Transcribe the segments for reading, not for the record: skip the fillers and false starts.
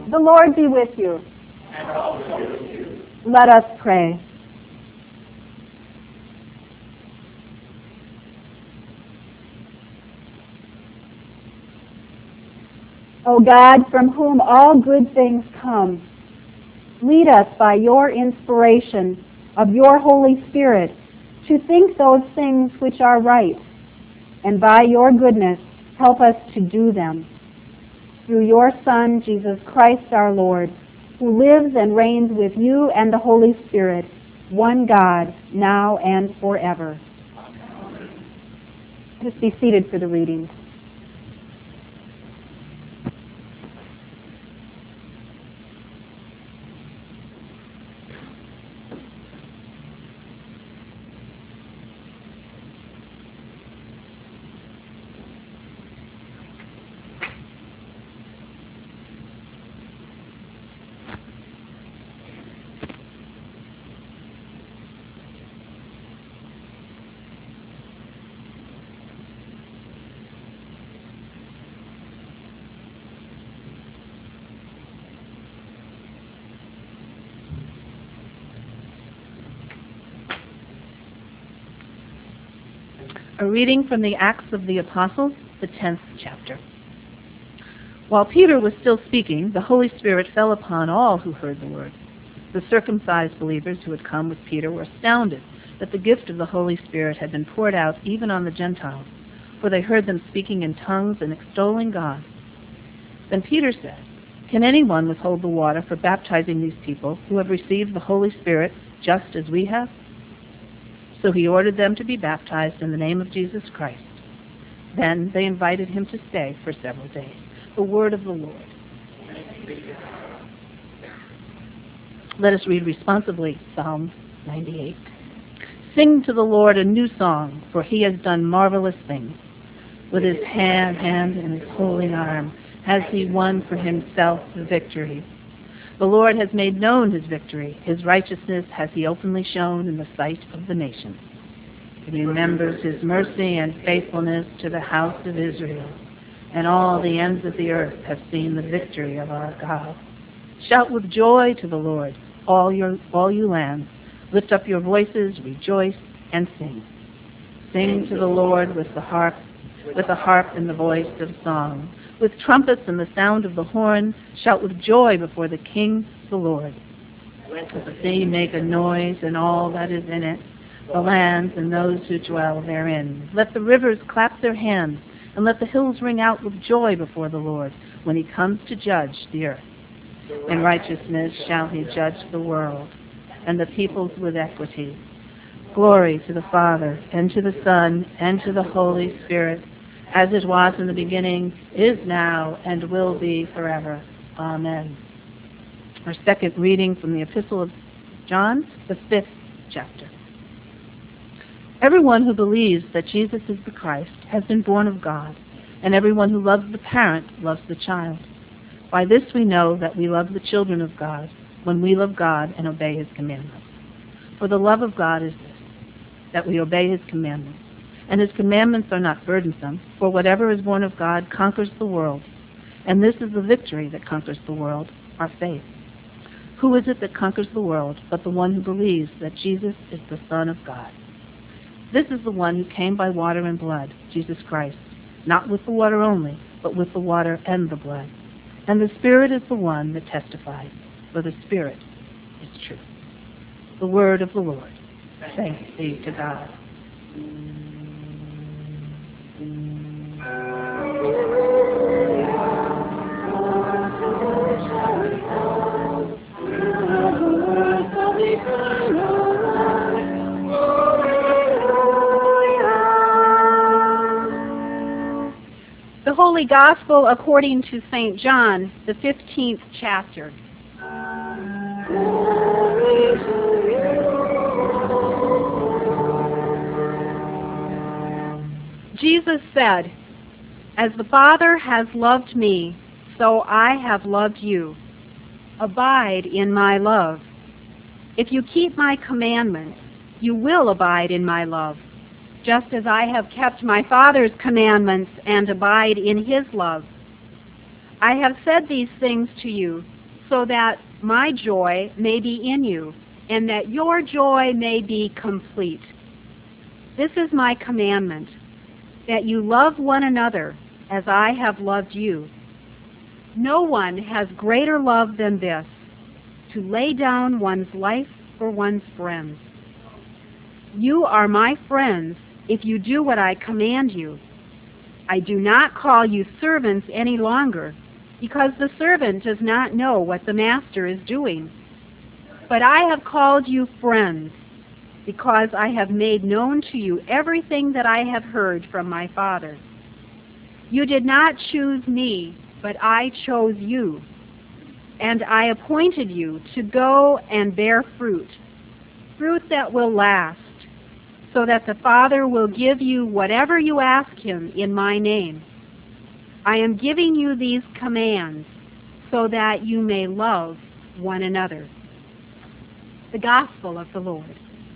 The Lord be with you. And also with you. Let us pray. O God, from whom all good things come, lead us by your inspiration of your Holy Spirit to think those things which are right, and by your goodness help us to do them. Through your Son, Jesus Christ our Lord, who lives and reigns with you and the Holy Spirit, one God, now and forever. Just be seated for the reading. A reading from the Acts of the Apostles, the 10th chapter. While Peter was still speaking, the Holy Spirit fell upon all who heard the word. The circumcised believers who had come with Peter were astounded that the gift of the Holy Spirit had been poured out even on the Gentiles, for they heard them speaking in tongues and extolling God. Then Peter said, "Can anyone withhold the water for baptizing these people who have received the Holy Spirit just as we have?" So he ordered them to be baptized in the name of Jesus Christ. Then they invited him to stay for several days. The word of the Lord. Let us read responsively Psalm 98. Sing to the Lord a new song, for he has done marvelous things. With his hand and his holy arm has he won for himself the victory. The Lord has made known his victory. His righteousness has he openly shown in the sight of the nations. He remembers his mercy and faithfulness to the house of Israel, and all the ends of the earth have seen the victory of our God. Shout with joy to the Lord, all you lands. Lift up your voices, rejoice, and sing. Sing to the Lord with the harp and the voice of song. With trumpets and the sound of the horn, shout with joy before the King, the Lord. Let the sea make a noise and all that is in it, the lands and those who dwell therein. Let the rivers clap their hands, and let the hills ring out with joy before the Lord, when he comes to judge the earth. In righteousness shall he judge the world, and the peoples with equity. Glory to the Father, and to the Son, and to the Holy Spirit, as it was in the beginning, is now, and will be forever. Amen. Our second reading from the Epistle of John, the 5th chapter. Everyone who believes that Jesus is the Christ has been born of God, and everyone who loves the parent loves the child. By this we know that we love the children of God, when we love God and obey his commandments. For the love of God is this, that we obey his commandments. And his commandments are not burdensome, for whatever is born of God conquers the world. And this is the victory that conquers the world, our faith. Who is it that conquers the world but the one who believes that Jesus is the Son of God? This is the one who came by water and blood, Jesus Christ, not with the water only, but with the water and the blood. And the Spirit is the one that testifies, for the Spirit is truth. The word of the Lord. Thanks be to God. The Holy Gospel according to St. John, the 15th chapter. Jesus said, "As the Father has loved me, so I have loved you. Abide in my love. If you keep my commandments, you will abide in my love, just as I have kept my Father's commandments and abide in his love. I have said these things to you so that my joy may be in you, and that your joy may be complete. This is my commandment, that you love one another as I have loved you. No one has greater love than this, to lay down one's life for one's friends. You are my friends if you do what I command you. I do not call you servants any longer, because the servant does not know what the master is doing. But I have called you friends, because I have made known to you everything that I have heard from my Father. You did not choose me, but I chose you, and I appointed you to go and bear fruit, fruit that will last, so that the Father will give you whatever you ask him in my name. I am giving you these commands so that you may love one another. The Gospel of the Lord.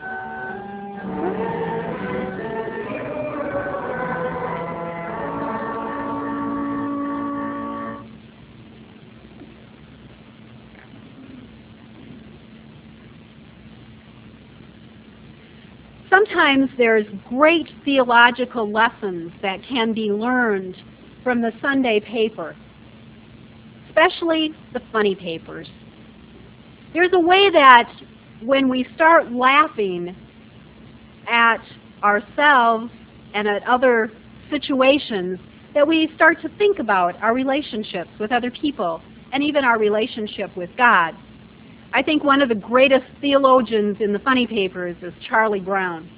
Sometimes there's great theological lessons that can be learned from the Sunday paper, especially the funny papers. There's a way that when we start laughing at ourselves and at other situations, that we start to think about our relationships with other people and even our relationship with God. I think one of the greatest theologians in the funny papers is Charlie Brown.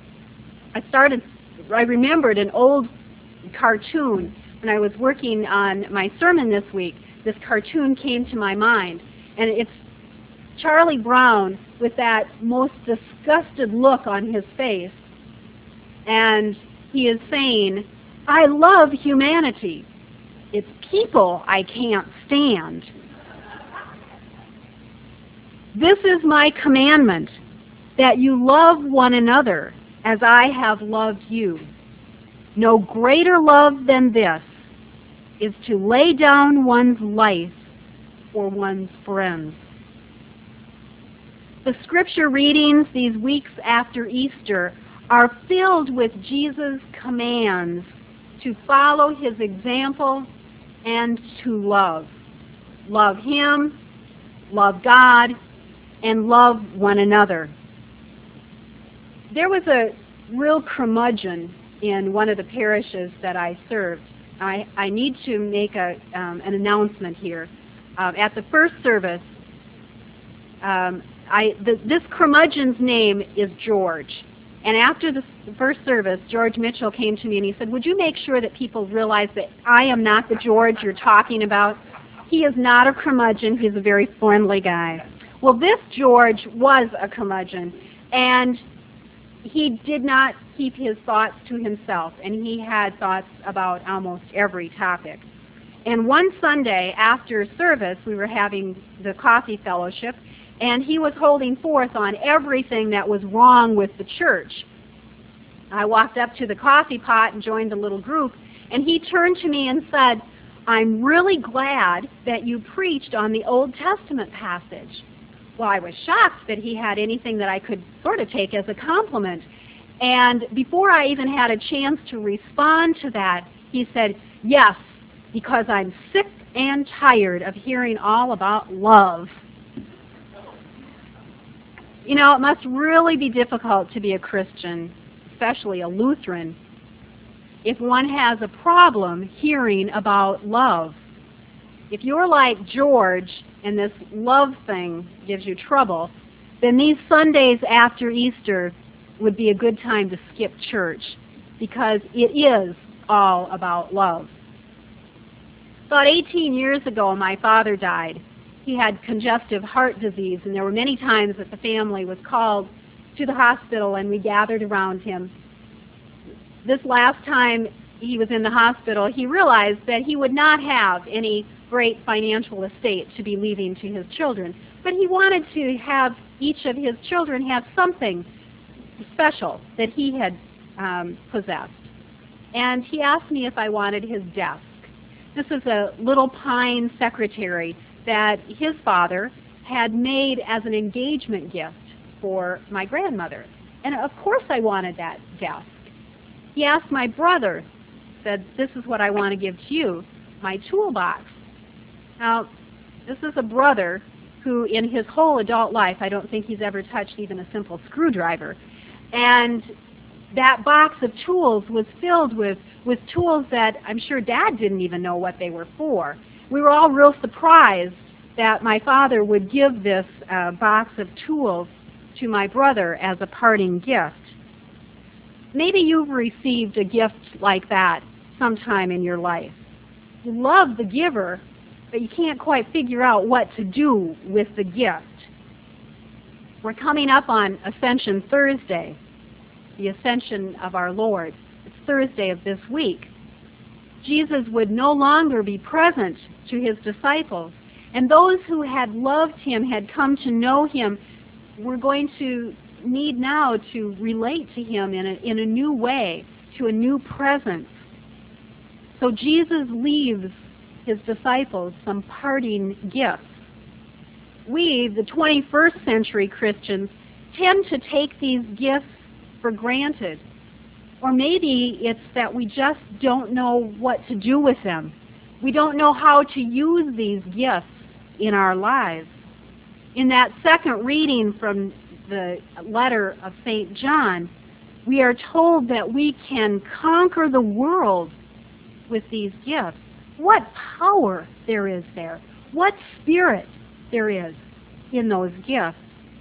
I remembered an old cartoon when I was working on my sermon this week. This cartoon came to my mind, and it's Charlie Brown with that most disgusted look on his face, and he is saying, I love humanity. It's people I can't stand. This is my commandment, that you love one another as I have loved you. No greater love than this is to lay down one's life for one's friends. The scripture readings these weeks after Easter are filled with Jesus' commands to follow his example and to love. Love him, love God, and love one another. There was a real curmudgeon in one of the parishes that I served. I need to make an announcement here. At the first service, this curmudgeon's name is George. And after the first service, George Mitchell came to me and he said, would you make sure that people realize that I am not the George you're talking about? He is not a curmudgeon. He's a very friendly guy. Well, this George was a curmudgeon, and he did not keep his thoughts to himself, and he had thoughts about almost every topic. And one Sunday after service, we were having the coffee fellowship, and he was holding forth on everything that was wrong with the church. I walked up to the coffee pot and joined the little group, and he turned to me and said, I'm really glad that you preached on the Old Testament passage. Well, I was shocked that he had anything that I could sort of take as a compliment. And before I even had a chance to respond to that, he said, yes, because I'm sick and tired of hearing all about love. You know, it must really be difficult to be a Christian, especially a Lutheran, if one has a problem hearing about love. If you're like George and this love thing gives you trouble, then these Sundays after Easter would be a good time to skip church, because it is all about love. About 18 years ago, my father died. He had congestive heart disease, and there were many times that the family was called to the hospital and we gathered around him. This last time he was in the hospital, he realized that he would not have any great financial estate to be leaving to his children, but he wanted to have each of his children have something special that he had possessed. And he asked me if I wanted his desk. This is a little pine secretary that his father had made as an engagement gift for my grandmother. And of course I wanted that desk. He asked my brother, said, "This is what I want to give to you, my toolbox." Now, this is a brother who in his whole adult life, I don't think he's ever touched even a simple screwdriver. And that box of tools was filled with tools that I'm sure Dad didn't even know what they were for. We were all real surprised that my father would give this box of tools to my brother as a parting gift. Maybe you've received a gift like that sometime in your life. You love the giver, but you can't quite figure out what to do with the gift. We're coming up on Ascension Thursday, the Ascension of our Lord. It's Thursday of this week. Jesus would no longer be present to his disciples, and those who had loved him, had come to know him, were going to need now to relate to him in a new way, to a new presence. So Jesus leaves his disciples some parting gifts. We, the 21st century Christians, tend to take these gifts for granted. Or maybe it's that we just don't know what to do with them. We don't know how to use these gifts in our lives. In that second reading from the letter of St. John, we are told that we can conquer the world with these gifts. What power there is there. What spirit there is in those gifts.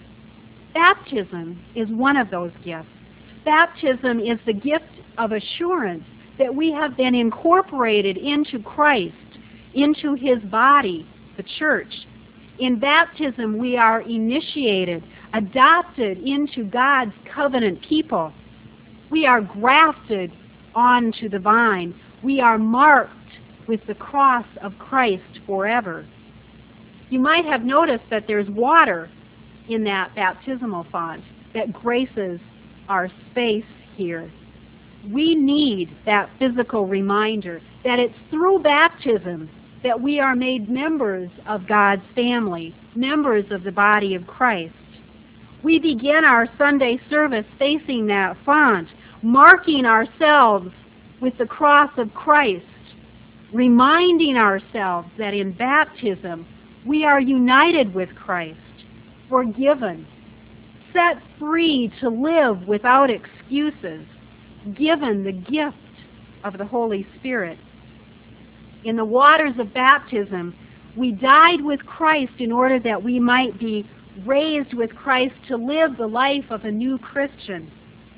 Baptism is one of those gifts. Baptism is the gift of assurance that we have been incorporated into Christ, into his body, the church. In baptism, we are initiated, adopted into God's covenant people. We are grafted onto the vine. We are marked with the cross of Christ forever. You might have noticed that there's water in that baptismal font that graces our space here. We need that physical reminder that it's through baptism that we are made members of God's family, members of the body of Christ. We begin our Sunday service facing that font, marking ourselves with the cross of Christ, reminding ourselves that in baptism we are united with Christ, forgiven, set free to live without excuses, given the gift of the Holy Spirit. In the waters of baptism, we died with Christ in order that we might be raised with Christ to live the life of a new Christian.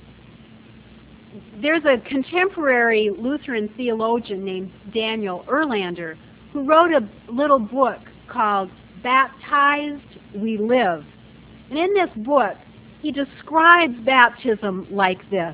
There's a contemporary Lutheran theologian named Daniel Erlander who wrote a little book called Baptized We Live. And in this book, he describes baptism like this.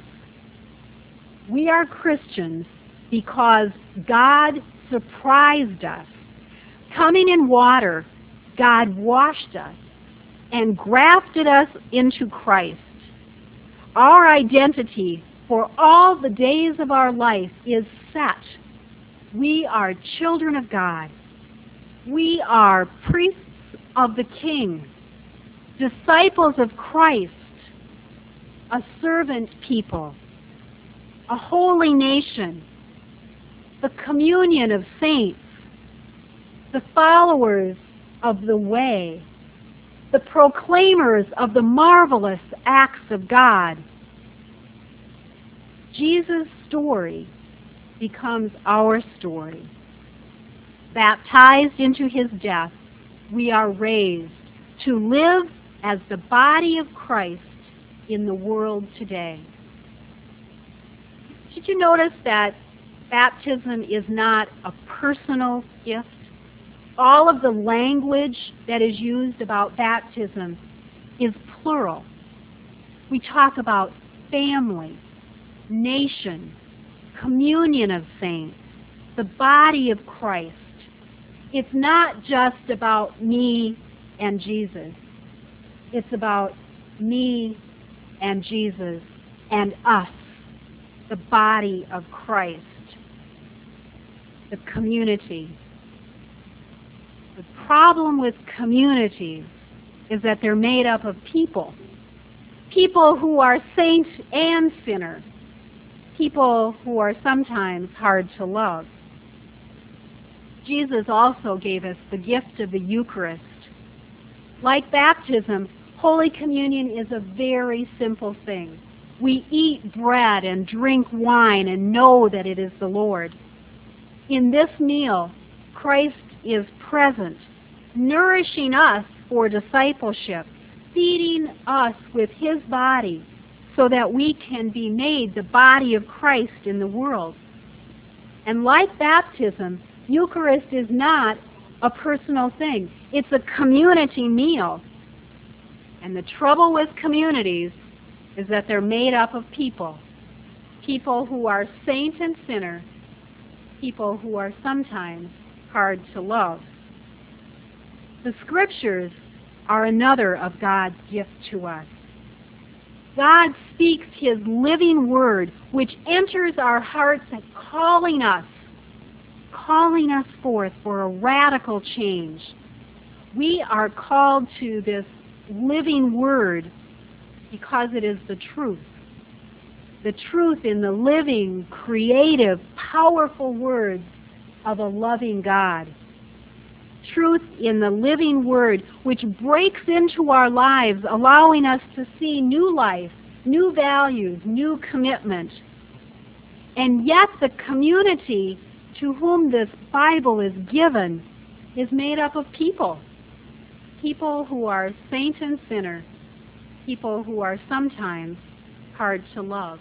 We are Christians because God surprised us. Coming in water, God washed us and grafted us into Christ. Our identity for all the days of our life is set. We are children of God. We are priests of the King, disciples of Christ, a servant people, a holy nation, the communion of saints, the followers of the way, the proclaimers of the marvelous acts of God. Jesus' story becomes our story. Baptized into his death, we are raised to live as the body of Christ in the world today. Did you notice that baptism is not a personal gift? All of the language that is used about baptism is plural. We talk about family, nation, communion of saints, the body of Christ. It's not just about me and Jesus. It's about me and Jesus and us, the body of Christ, the community. The problem with communities is that they're made up of people. People who are saint and sinner. People who are sometimes hard to love. Jesus also gave us the gift of the Eucharist. Like baptism, Holy Communion is a very simple thing. We eat bread and drink wine and know that it is the Lord. In this meal, Christ is present, nourishing us for discipleship, feeding us with His body so that we can be made the body of Christ in the world. And like baptism, Eucharist is not a personal thing. It's a community meal. And the trouble with communities is that they're made up of people. People who are saint and sinner. People who are sometimes hard to love. The Scriptures are another of God's gift to us. God speaks His living word, which enters our hearts and calling us forth for a radical change. We are called to this living word because it is the truth. The truth in the living, creative, powerful words of a loving God. Truth in the living word which breaks into our lives, allowing us to see new life, new values, new commitment. And yet the community to whom this Bible is given is made up of people. People who are saint and sinner. People who are sometimes hard to love.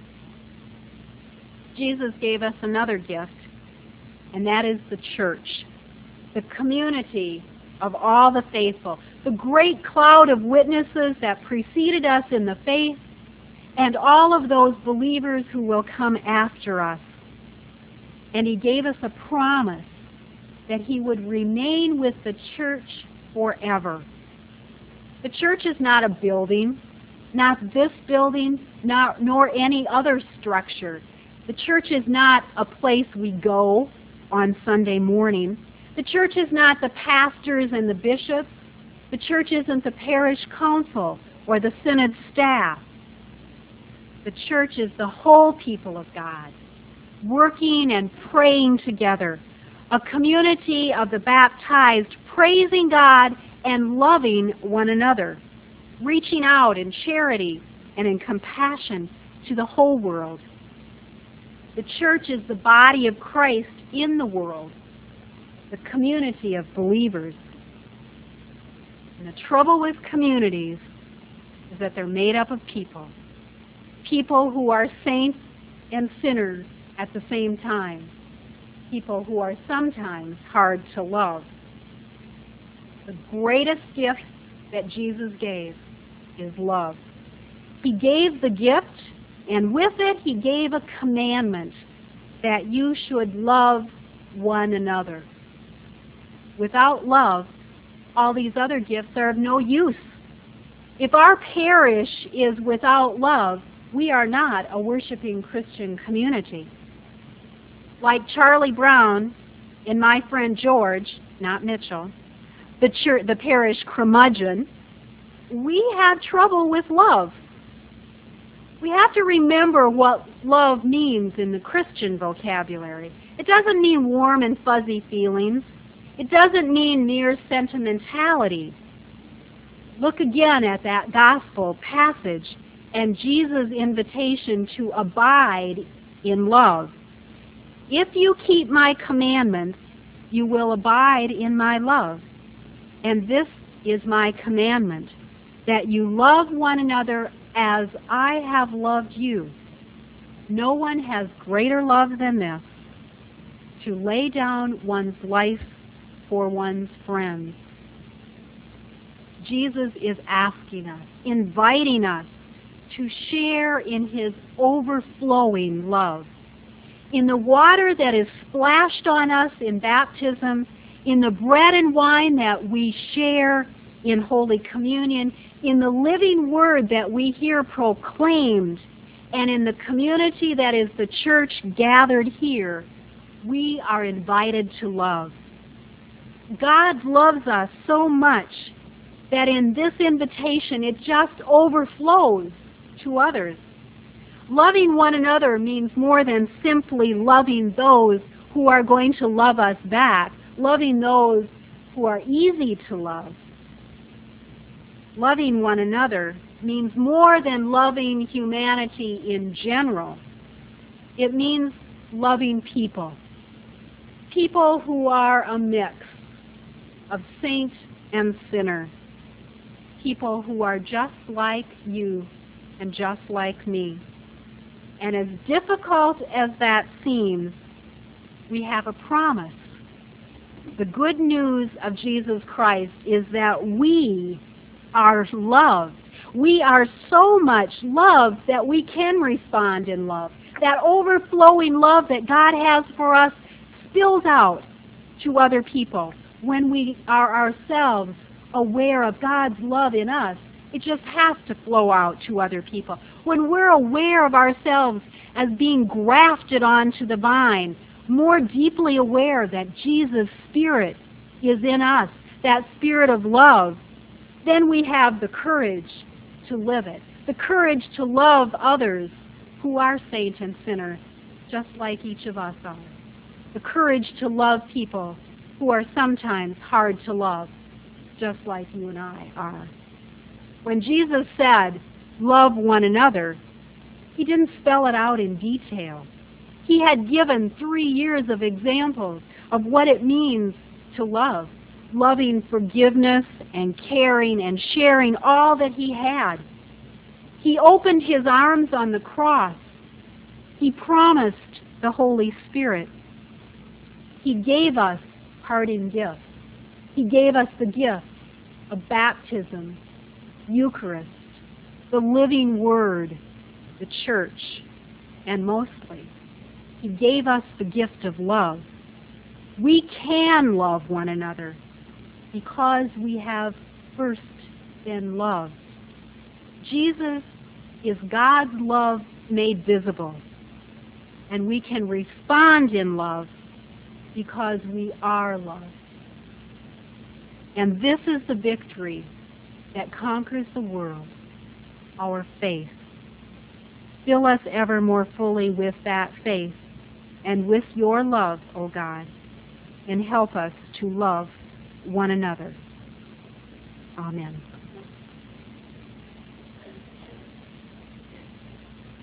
Jesus gave us another gift, and that is the church, the community of all the faithful, the great cloud of witnesses that preceded us in the faith, and all of those believers who will come after us. And He gave us a promise that He would remain with the church forever. The church is not a building, not this building, nor any other structure. The church is not a place we go on Sunday morning. The church is not the pastors and the bishops. The church isn't the parish council or the synod staff. The church is the whole people of God, working and praying together, a community of the baptized praising God and loving one another, reaching out in charity and in compassion to the whole world. The church is the body of Christ in the world, the community of believers. And the trouble with communities is that they're made up of people. People who are saints and sinners at the same time. People who are sometimes hard to love. The greatest gift that Jesus gave is love. He gave the gift, and with it He gave a commandment that you should love one another. Without love, all these other gifts are of no use. If our parish is without love, we are not a worshiping Christian community. Like Charlie Brown and my friend George, not Mitchell, the parish curmudgeon, we have trouble with love. We have to remember what love means in the Christian vocabulary. It doesn't mean warm and fuzzy feelings. It doesn't mean mere sentimentality. Look again at that gospel passage and Jesus' invitation to abide in love. If you keep my commandments, you will abide in my love. And this is my commandment, that you love one another as I have loved you. No one has greater love than this, to lay down one's life for one's friends. Jesus is asking us, inviting us to share in His overflowing love. In the water that is splashed on us in baptism, in the bread and wine that we share in Holy Communion, in the living word that we hear proclaimed, and in the community that is the church gathered here, we are invited to love. God loves us so much that in this invitation it just overflows to others. Loving one another means more than simply loving those who are going to love us back, loving those who are easy to love. Loving one another means more than loving humanity in general. It means loving people. People who are a mix of saint and sinner. People who are just like you and just like me. And as difficult as that seems, we have a promise. The good news of Jesus Christ is that we are loved. We are so much loved that we can respond in love. That overflowing love that God has for us spills out to other people when we are ourselves aware of God's love in us. It just has to flow out to other people. When we're aware of ourselves as being grafted onto the vine, more deeply aware that Jesus' Spirit is in us, that Spirit of love, then we have the courage to live it, the courage to love others who are saint and sinner, just like each of us are, the courage to love people who are sometimes hard to love, just like you and I are. When Jesus said, love one another, he didn't spell it out in detail. He had given 3 years of examples of what it means to love, loving forgiveness and caring and sharing all that he had. He opened his arms on the cross. He promised the Holy Spirit. He gave us parting gifts. He gave us the gift of baptism, Eucharist, the living Word, the church, and mostly, he gave us the gift of love. We can love one another because we have first been loved. Jesus is God's love made visible, and we can respond in love because we are loved. And this is the victory that conquers the world, our faith. Fill us ever more fully with that faith and with your love, O God, and help us to love one another. Amen.